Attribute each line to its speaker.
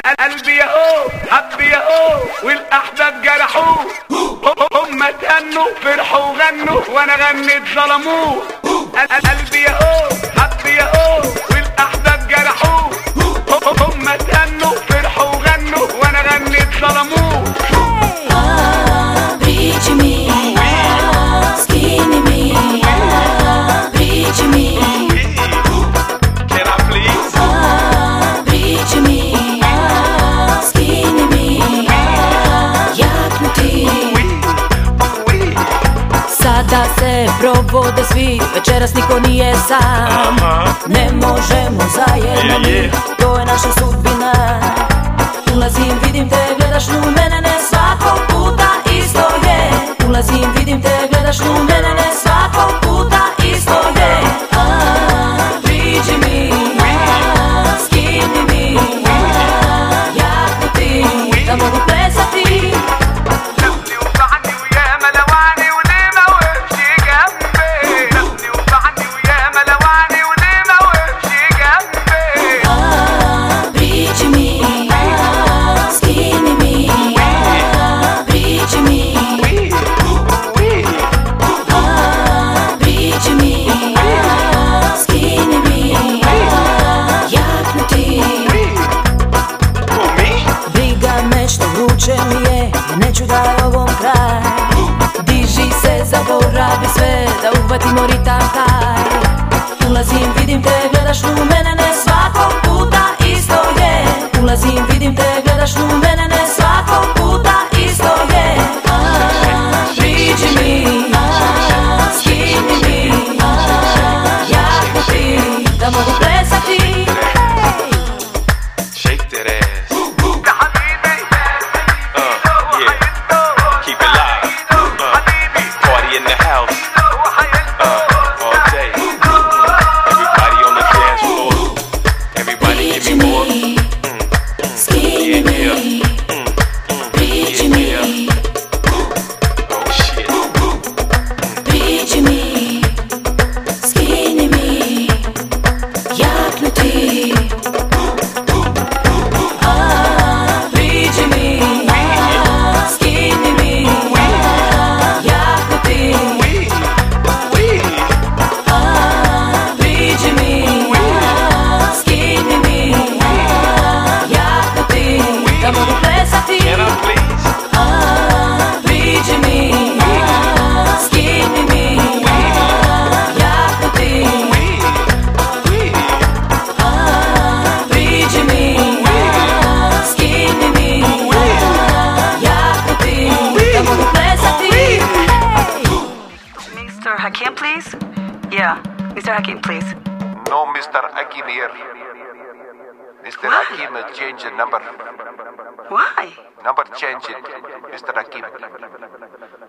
Speaker 1: قلبي ياهو حبي ياهو والاحباب جرحوه، هم تهنوا فرحوا وغنوا وانا غنيت ظلموه. قلبي ياهو حبي ياهو والاحباب جرحوه، هم تهنوا فرحوا وغنوا وانا غنيت ظلموه.
Speaker 2: Sada se probode svi, večeras niko nije sam. Ne možemo zajedno mi, to je naša sudbina. Ulazim, vidim te, gledaš u mene, ne svakog puta isto je. Ulazim, vidim te, gledaš u mene, ne svakog puta isto je. Priđi mi, skini mi, jako ti, da mogu plesati. Neću da je ovom kraj, diži se, zaboravi sve, da uhvatimo ritam taj. Ulazim, vidim te, gledaš u mene, ne svakog puta isto je. Ulazim, vidim te, gledaš u mene, ne svakog puta isto je. Priđi mi, skini mi, jako ti, da mogu plesati.
Speaker 3: Hakim, please? Yeah, Mr. Hakim, please.
Speaker 4: No, Mr. Hakim here. Mr. Hakim change the number.
Speaker 3: Why?
Speaker 4: Number change it, Mr. Hakim.